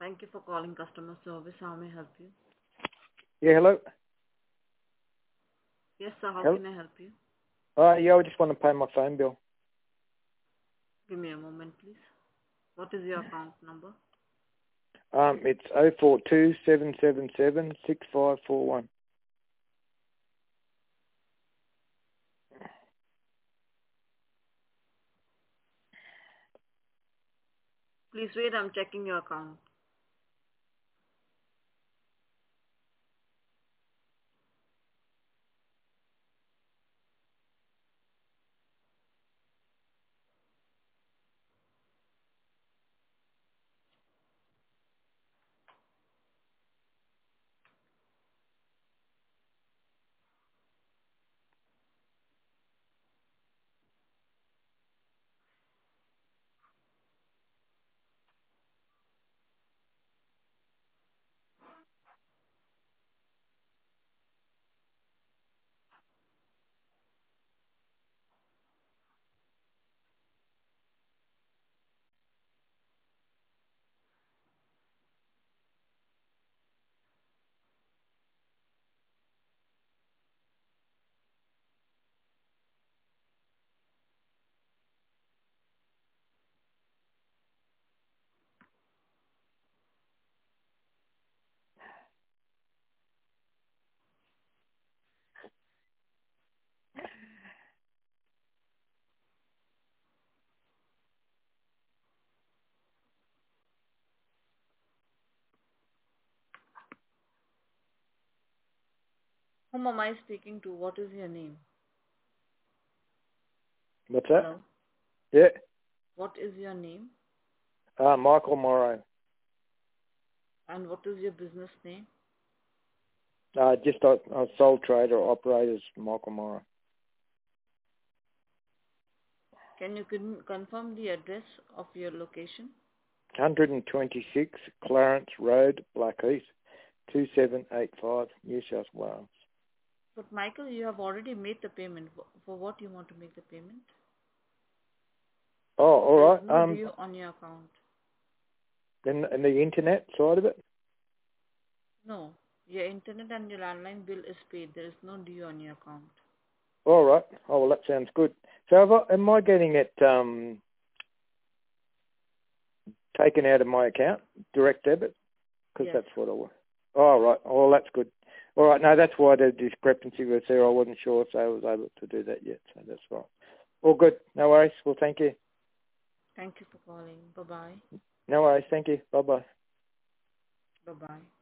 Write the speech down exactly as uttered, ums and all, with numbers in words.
Thank you for calling customer service. How may I help you? Yeah, hello. Yes, sir. How Hello. can I help you? Uh, yeah, I just want to pay my phone bill. Give me a moment, please. What is your account number? Um, it's oh four two seven seven seven six five four one. Please wait. I'm checking your account. Whom am I speaking to? What is your name? What's that? Hello. Yeah. What is your name? Uh, Michael Morrow. And what is your business name? Uh, just a, a sole trader operators, Michael Morrow. Can you con- confirm the address of your location? one twenty-six Clarence Road, Blackheath, two seven eight five, New South Wales. But Michael, you have already made the payment. For for what you want to make the payment? Oh, all There is right. no Um, due on your account. and, and the internet side of it? No. Your internet and your landline bill is paid. There is no due on your account. All right. Oh, well, that sounds good. So have I, am I getting it um, taken out of my account, direct debit? Because Yes. that's what I want. Oh, right. Oh, that's good. All right. No, that's why the discrepancy was there. I wasn't sure if I was able to do that yet. So that's right. All good. No worries. Well, thank you. Thank you for calling. Bye-bye. No worries. Thank you. Bye-bye. Bye-bye.